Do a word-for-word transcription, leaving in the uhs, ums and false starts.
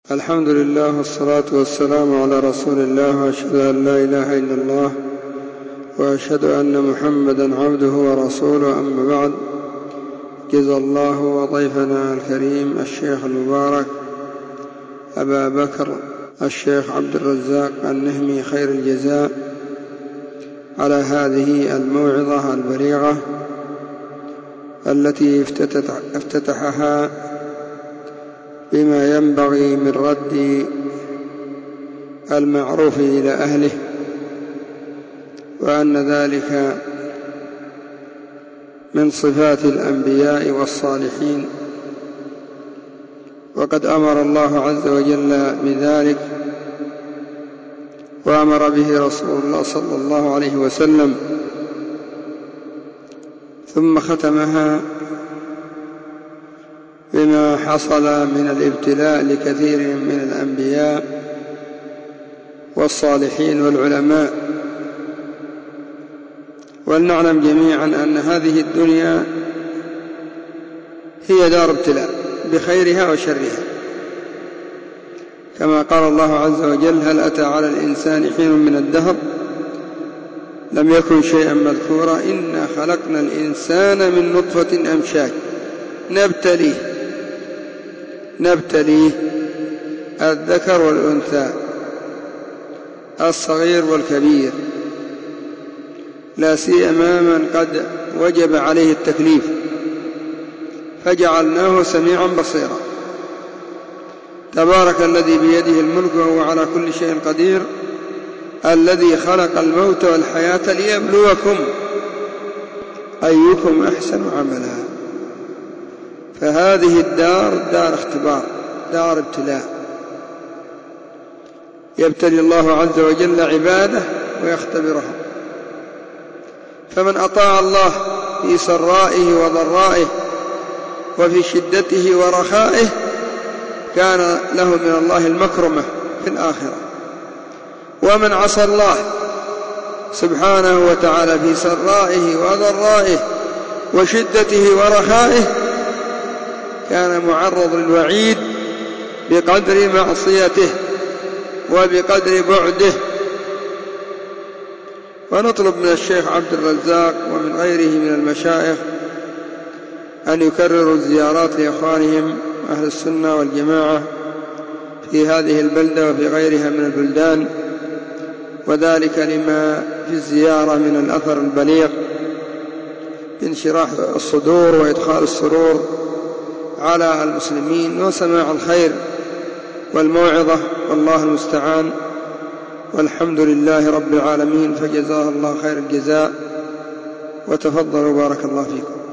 الحمد لله والصلاة والسلام على رسول الله، وأشهد أن لا إله إلا الله وأشهد أن محمدا عبده ورسوله. أما بعد، جزا الله وضيفنا الكريم الشيخ المبارك أبا بكر الشيخ عبد الرزاق النهمي خير الجزاء على هذه الموعظة البليغة التي افتتحها بما ينبغي من رد المعروف إلى أهله، وأن ذلك من صفات الأنبياء والصالحين، وقد أمر الله عز وجل بذلك وأمر به رسول الله صلى الله عليه وسلم. ثم ختمها بما حصل من الابتلاء لكثير من الأنبياء والصالحين والعلماء. ولنعلم جميعا أن هذه الدنيا هي دار ابتلاء بخيرها وشرها، كما قال الله عز وجل: هل أتى على الإنسان حين من الدهر لم يكن شيئا مذكورا إنا خلقنا الإنسان من نطفة أمشاج نبتليه نبتليه الذكر والأنثى الصغير والكبير، لا سيما من قد وجب عليه التكليف، فجعلناه سميعا بصيرا. تبارك الذي بيده الملك وهو على كل شيء قدير، الذي خلق الموت والحياة ليبلوكم أيكم أحسن عملا. فهذه الدار دار اختبار، دار ابتلاء، يبتلي الله عز وجل عباده ويختبرهم. فمن أطاع الله في سرائه وضرائه وفي شدته ورخائه كان له من الله المكرمة في الآخرة، ومن عصى الله سبحانه وتعالى في سرائه وضرائه وشدته ورخائه كان معرض للوعيد بقدر معصيته وبقدر بعده. ونطلب من الشيخ عبد الرزاق ومن غيره من المشايخ أن يكرروا الزيارات لإخوانهم أهل السنة والجماعة في هذه البلدة وفي غيرها من البلدان، وذلك لما في الزيارة من الأثر البليغ بانشراح الصدور وإدخال السرور على المسلمين وسماع الخير والموعظة، والله المستعان. والحمد لله رب العالمين، فجزاه الله خير الجزاء، وتفضلوا بارك الله فيكم.